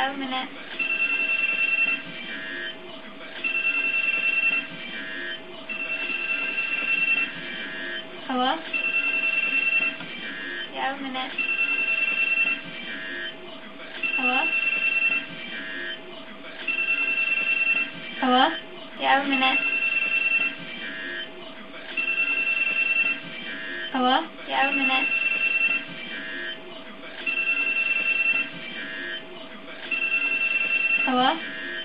have a minute. Hello? You have a minute. Hello? Hello? You have a minute. Hello? You have a minute. Hello?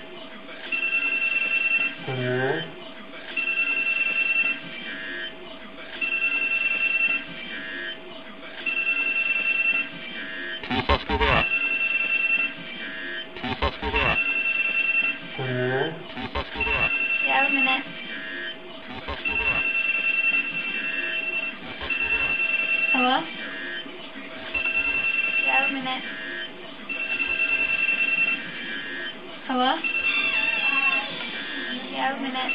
Hello? You have a minute. Hello? You have a minute. Hello? You have a minute.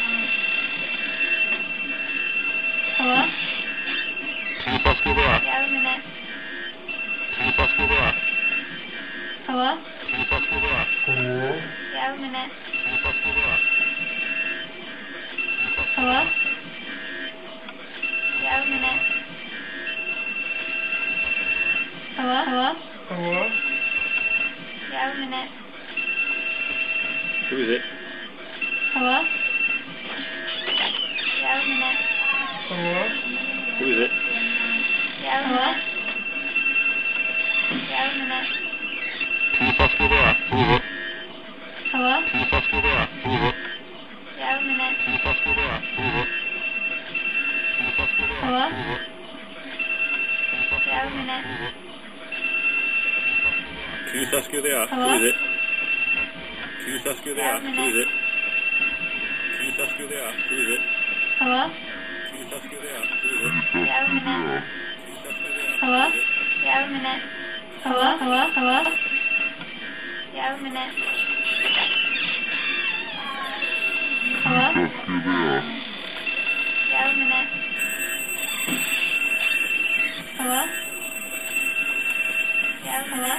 Hello? You have a minute. Hello? Hello? You have a minute. Hello? You have a minute. Hello? Hello? Hello? You have a minute. Who is it? Hello? You have a minute. Hello? Who is it? You have a minute. You have a minute. Hello? You have a minute. Hello? You have a minute. Can you just ask who they are? Hello? Who is it? Can you just ask who they Yeah, are? I'm Who in is it. it? Can you just ask who they are? Who is it? Hello? Can you just ask who they are? Who is it? You have a minute. Can you just ask who they are? Hello? Who is it? You have a minute. Hello? Hello? Hello? You have a minute. Hello? You have a minute. Hello? You have hello?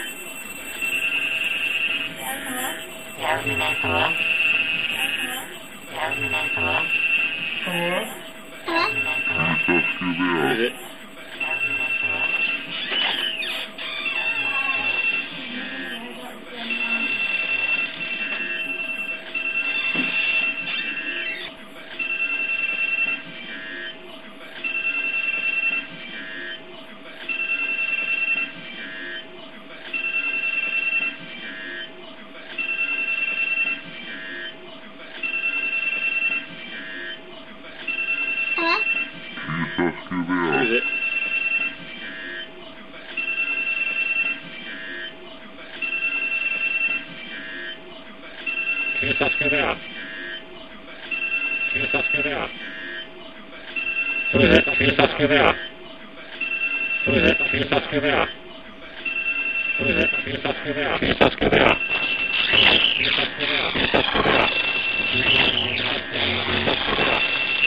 You have hello? You have a minute. Hello? You have a minute. Hello? Hello? You have a minute. Hello? Who is it? You have a minute. Hello? Who is it? Can you just ask who they are? Can you just ask who they are? Who is it? Can you just ask who they are? Who is it? Can you just ask who they are? Who is it? Can you just ask who they are? Can you just ask who they are? Can you just ask who they are? Can you just ask who they are? Can you just ask who they are?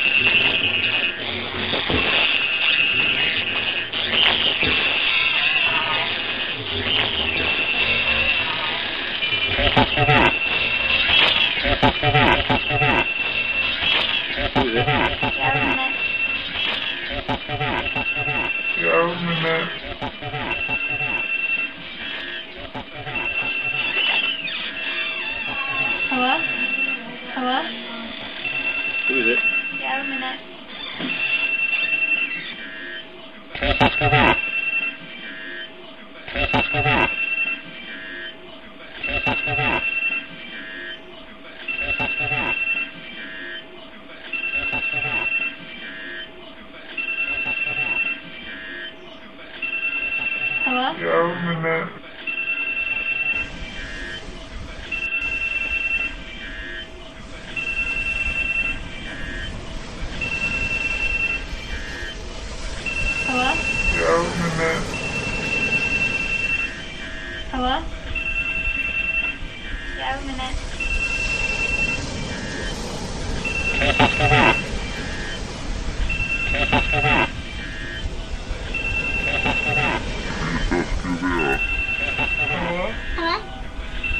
Hello? Hello? Who is it? You have a minute. Hello? Hello? Hello? You have a minute. Hello? Hello?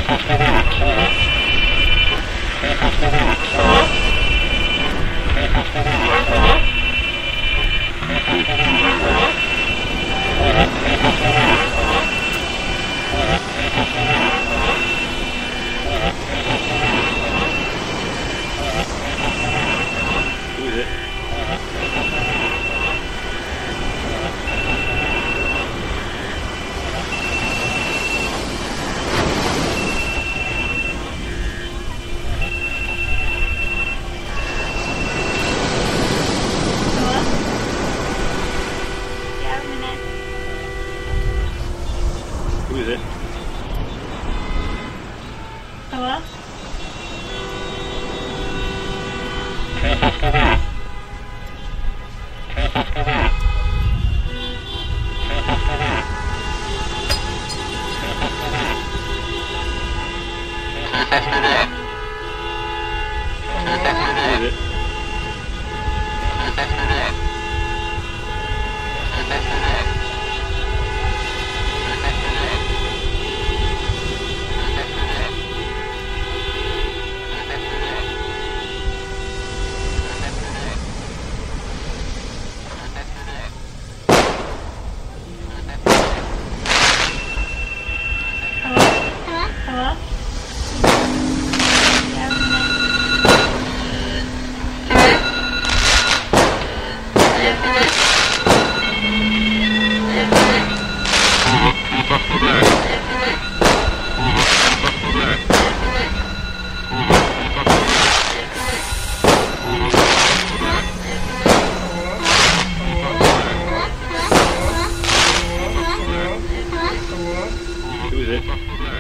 Who is it? Hello? Who is it? Hello? Who is it?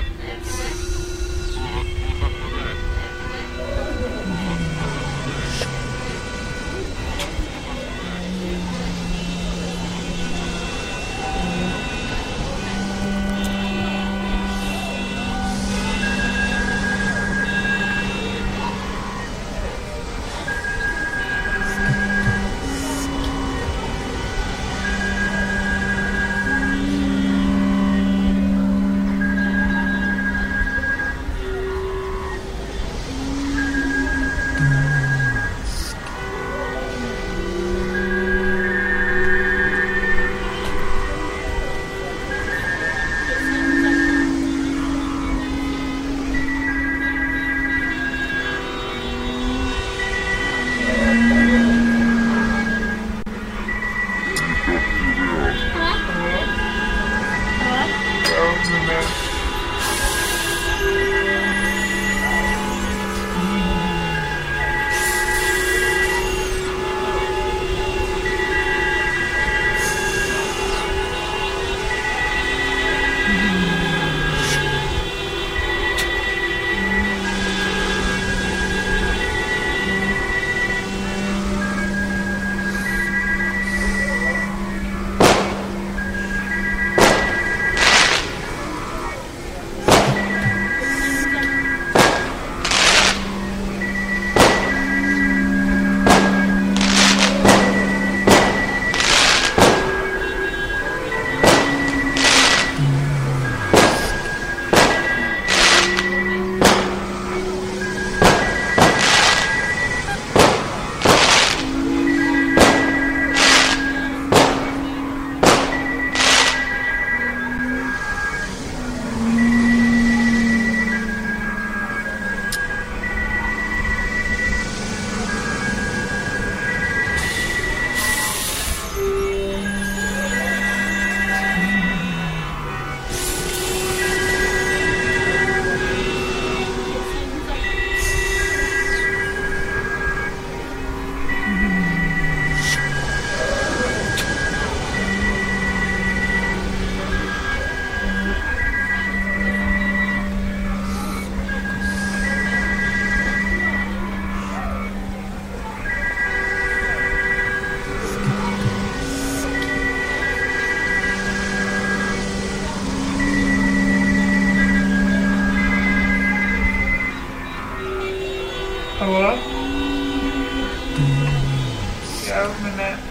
Hello? Yeah, I'm in that.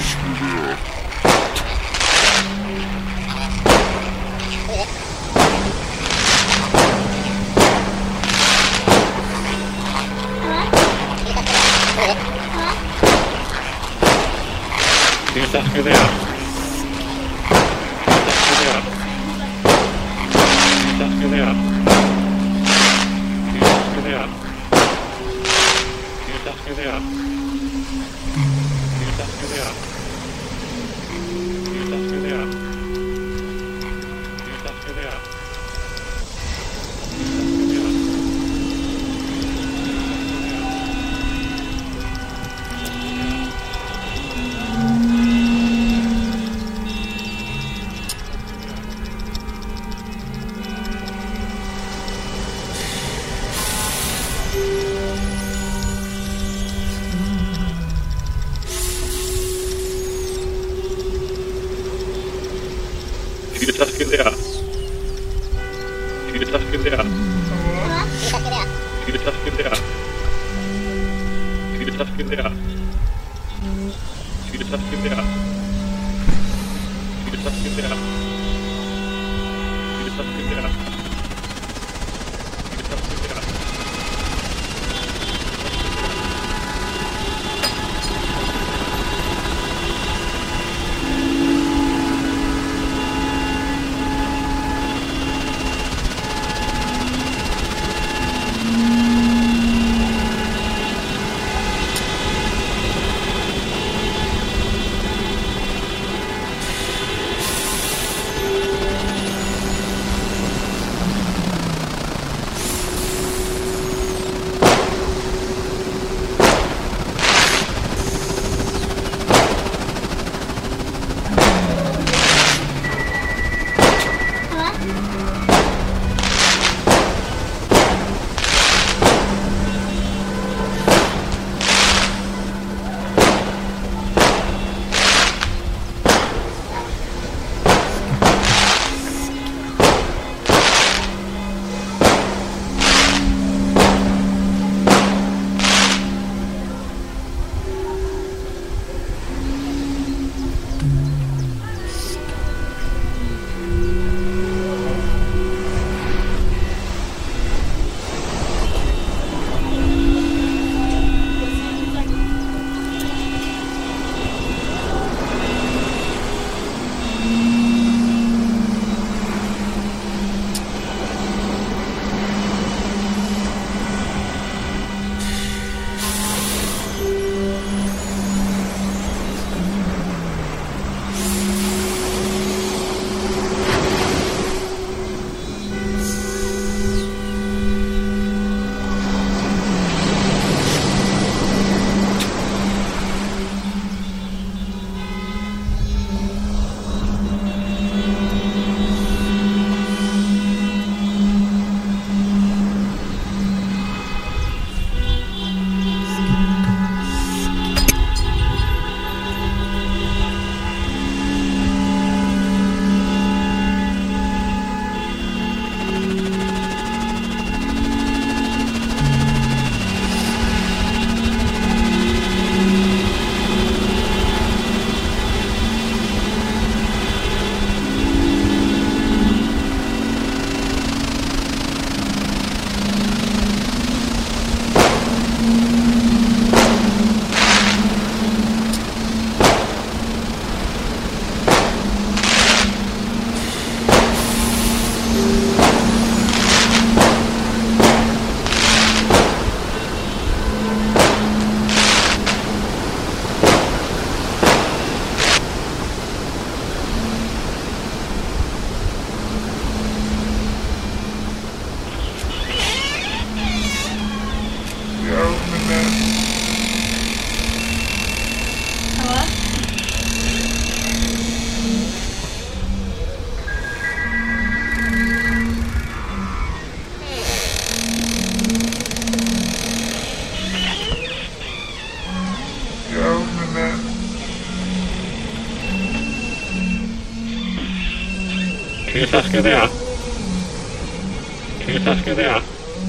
警察署だ。警察署だ。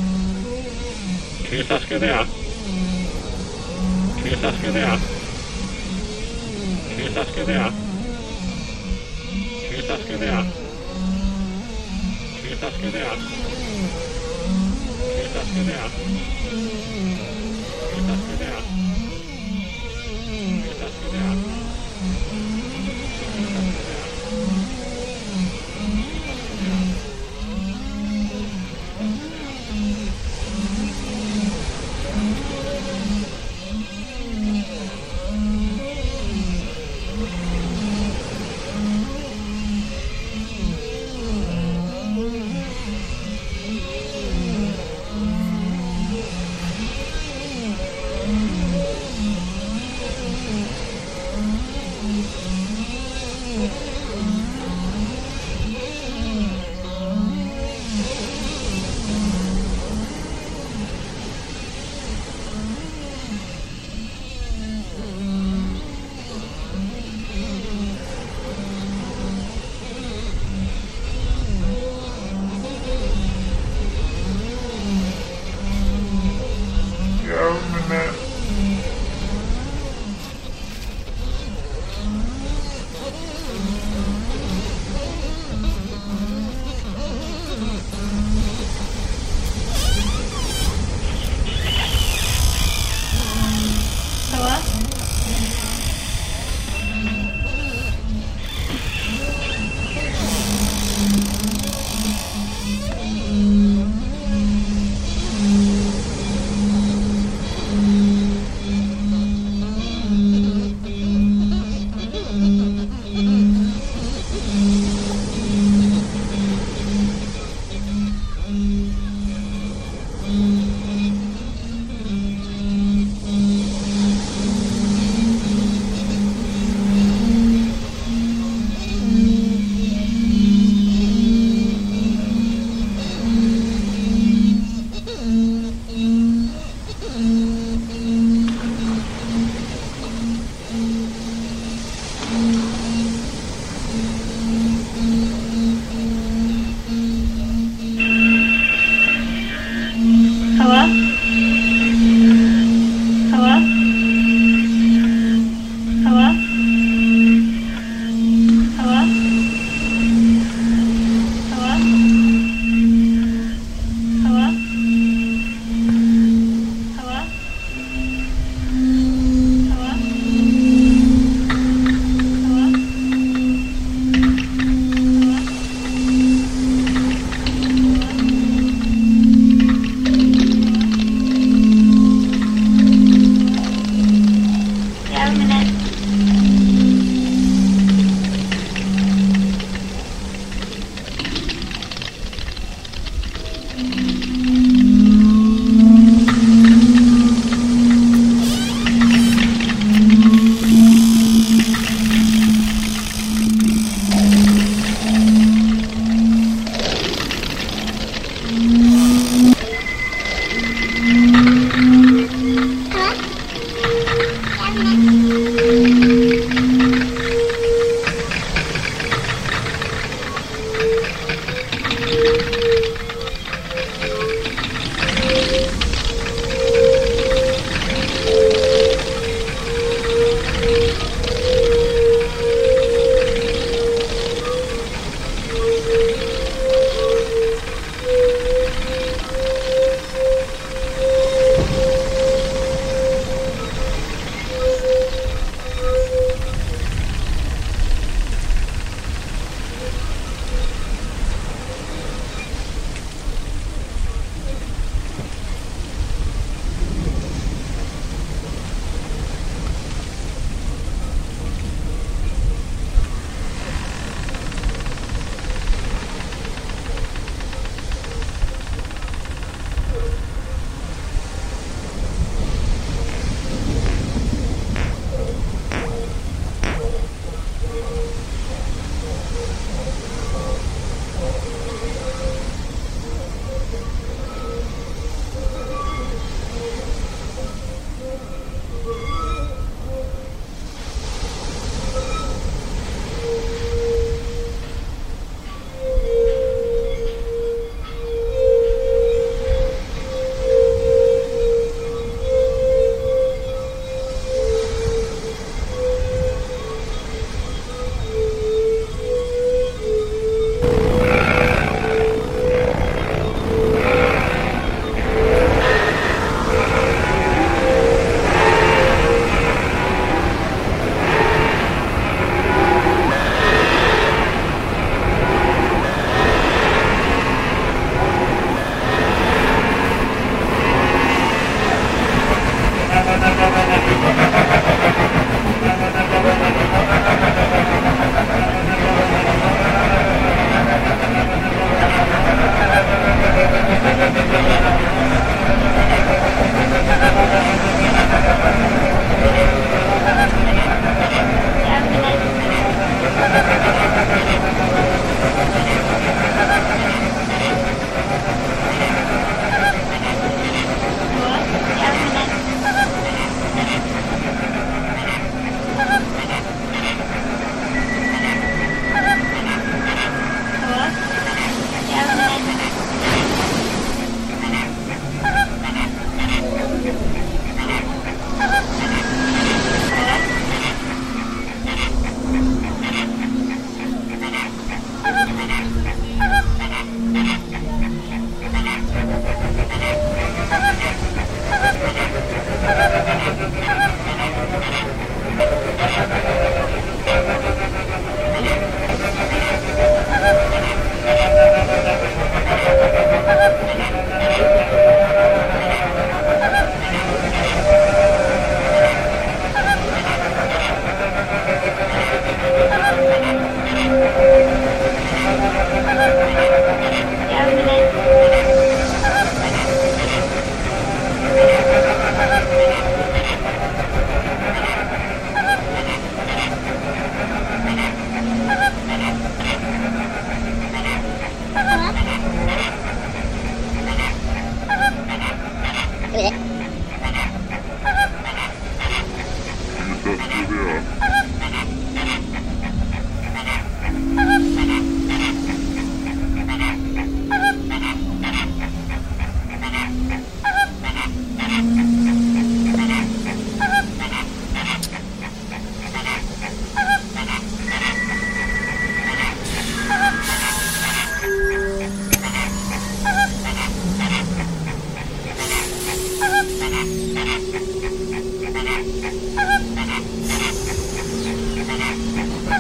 警察署だ。警察署だ。警助けてや。助けてや。助けてや。助けてや。助けてや。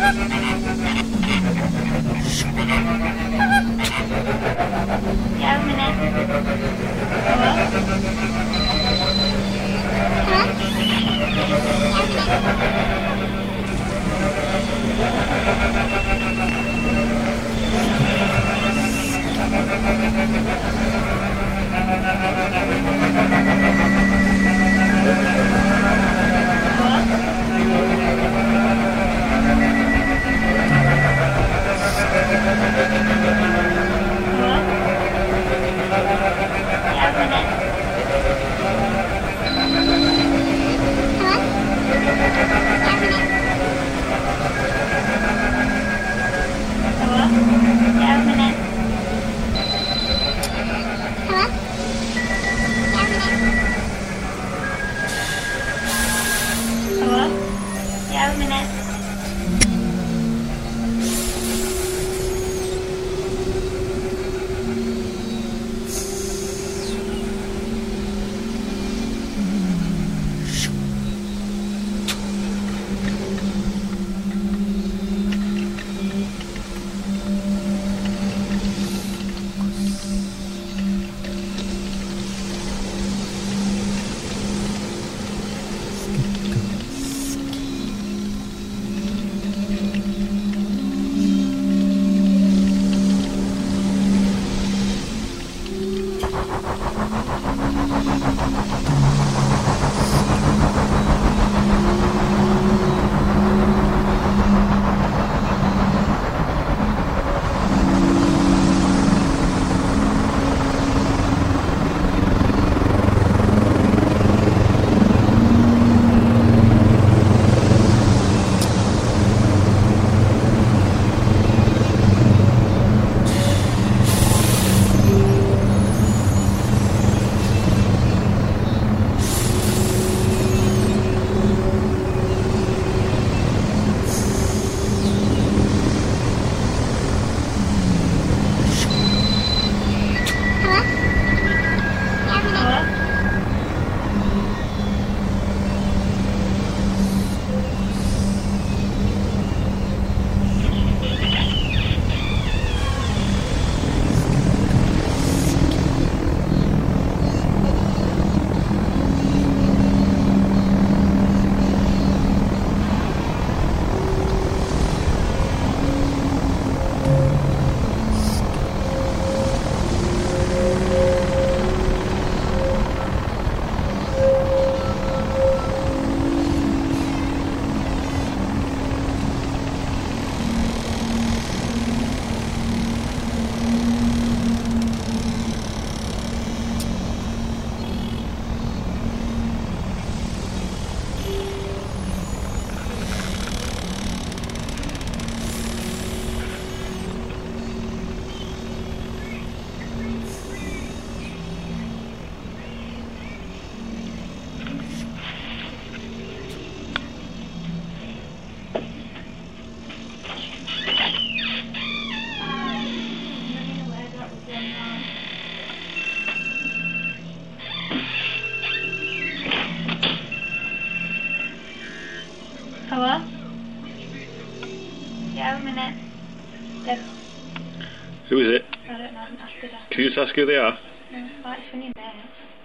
Yeah, a minute. Hello? Hello? Yeah, a minute. Yes. Who is it? I don't know, I haven't asked her. Can you just ask who they are? No, well, it's funny there.